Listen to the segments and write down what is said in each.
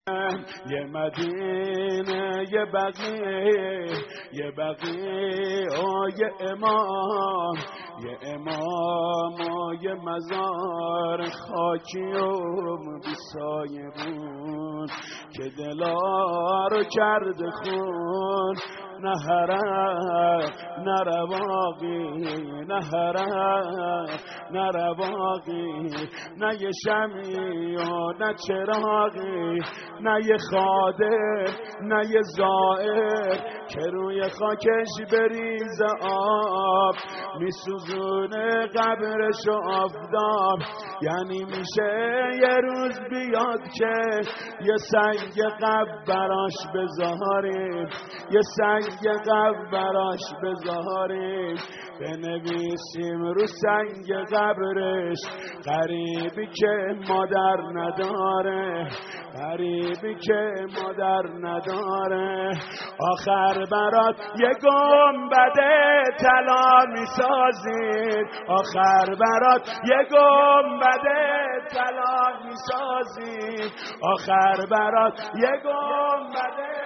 یه مدینه یه بقیه، یه بقیه یه امام، یه امام و یه مزار خاکی و بی سایه بود که دلا رو کرده خون. نه حرق نه رواقی، نه حرق نه رواقی، نه یه شمعی و نه چراغی، نه یه خادم نه یه زائر که روی خاکش بریز آب میسوزونه قبرش و آفتاب. یعنی میشه یه روز بیاد که یه سنگ قبر براش بذاریم، یه سنگ قبر براش بذاریم، بنویسیم رو سنگ قبرش غریبی که مادر نداره، غریبی که مادر نداره. آخر برات یه گنبده طلا میسازیم، آخر برات یه گنبده طلا میسازیم، آخر برات یه گنبده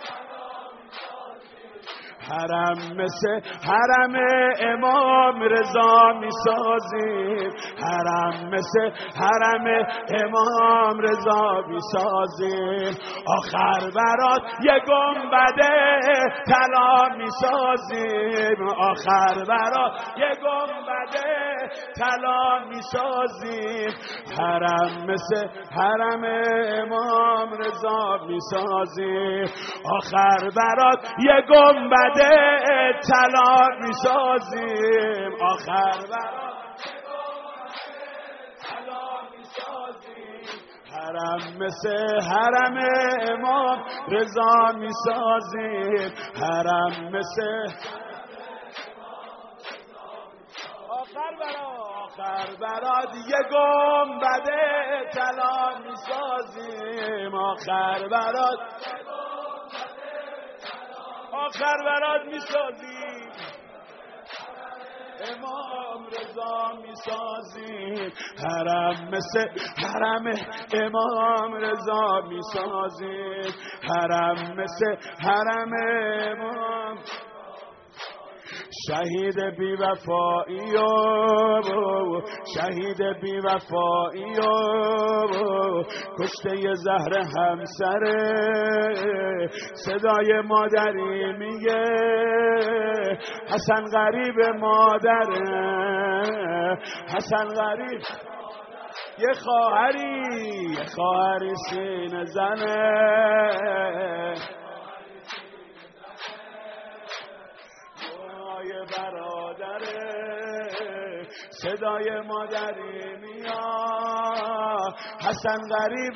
حرم مثل حرم امام رضا میسازیم، حرم مثل حرم امام رضا میسازیم. آخر برات یه گنبده طلا میسازیم، آخر برات یه گنبده طلا میسازیم. حرم مثل حرم امام رضا میسازیم، آخر برات یه گنبده طلا میسازیم، آخر برات طلا میسازیم. حرم مثل حرم امام رضا میسازیم، حرم مثل آخر برات یه گنبده طلا میسازیم، آخر برات آخر برات میسازیم، امام رضا میسازیم. حرم مثل حرم امام رضا میسازیم، حرم مثل حرم امام. شهید بی وفایی و شهید بی وفایی و کشته زهر همسره، صدای مادری میگه حسن غریب مادره، حسن غریب. یه خواهری سینه زنه، برادره، صدای مادری میاد حسن غریب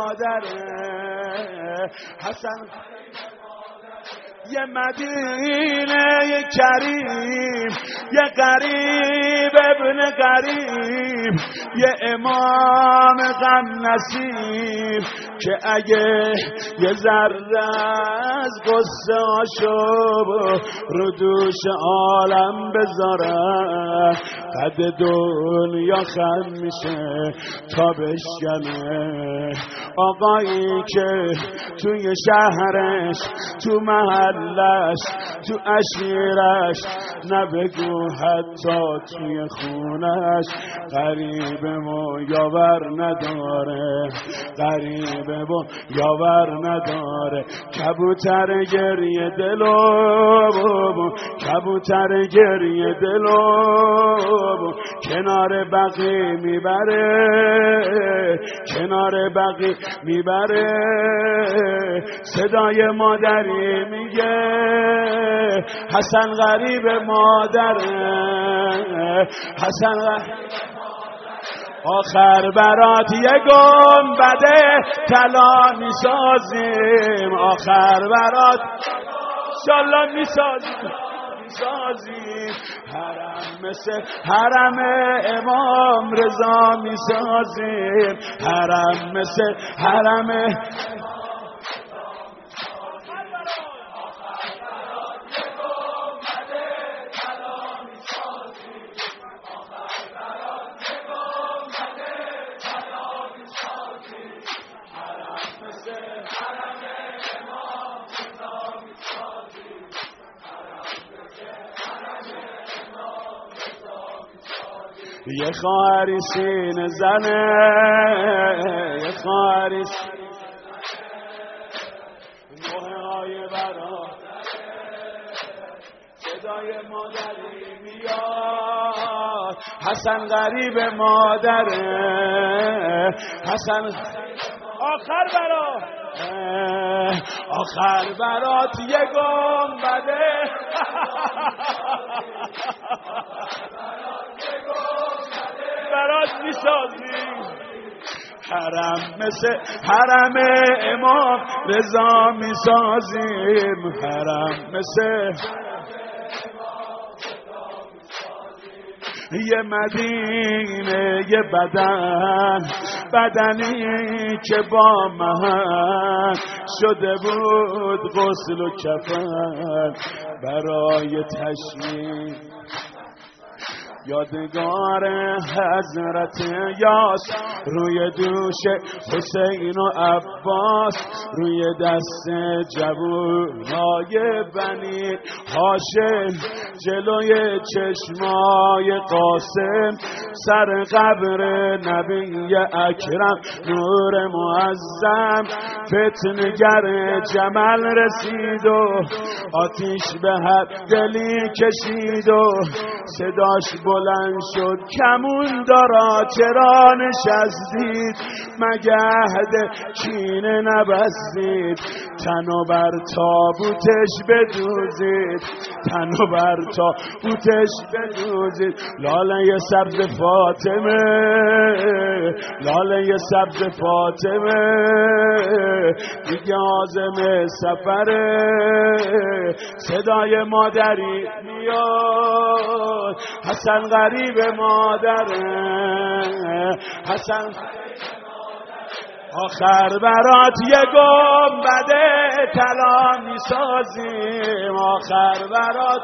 مادره، حسن یه مدینه یه کریم، یه غریب ابن غریب، یه امام غم نصیب که اگه یه ذره از قصه هاشو رو دوش عالم بذاره، قد دنیا خم میشه تا بشکنه. آقایی که توی شهرش، تو محلش، تو عشیرش، نبگو حتی توی خونش، غریب و یاور نداره، غریب و یاور نداره. کبوتر گریه دلو، کبوتر گریه دلو کنار بقی میبره، کنار بقی میبره. صدای مادری میگه حسن غریب مادره، حسن غریب. آخر برات یه گنبده طلا میسازیم، آخر برات انشالله میسازیم. حرم مثل حرم امام رضا میسازیم، حرم مثل حرم. say یه خواهری سینه زنه، یه خواهری نوحه های برا صدای مادری میاد، حسن غریب مادره، حسن آخر برات یه گنبده برات میسازیم، حرم مثل حرم امام رضا میسازیم، حرم مثل یه مدینه، یه بدنی که با من شده بود غسل و کفن برای تشییع یادگار حضرت یاس، روی دوش حسین و عباس، روی دست جوونای بنی هاشم، جلوی چشمای قاسم، سر قبر نبی اکرم نور معظم، فتنگر جمل رسید و آتیش به هر دلی کشید و صداش بلند شد کمون دارا چرا نشستید، مگهد کینه نبستید، تنو بر تابوتش بدوزید، تنو بر تابوتش بدوزید، لاله سبز فاطمه، لاله سبز فاطمه دیگه عازم سفره، صدای مادری میاد، حسن غریب مادره، حسن آخر برات یه گنبده طلا میسازیم، آخر برات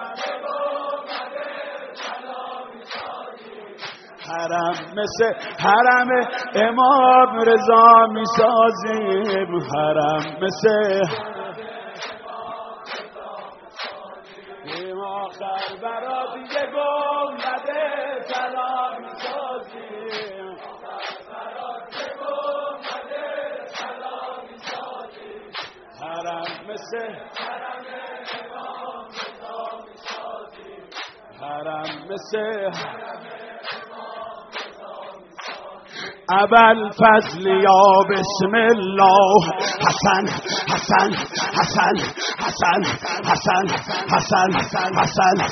حرم مثل حرم امام رضا میسازیم، حرم مثل آخر برات یه گنبده طلا میسازیم، حرم مثل حرم مثل ابل فضل یا بسم الله، حسن حسن حسن حسن حسن حسن حسن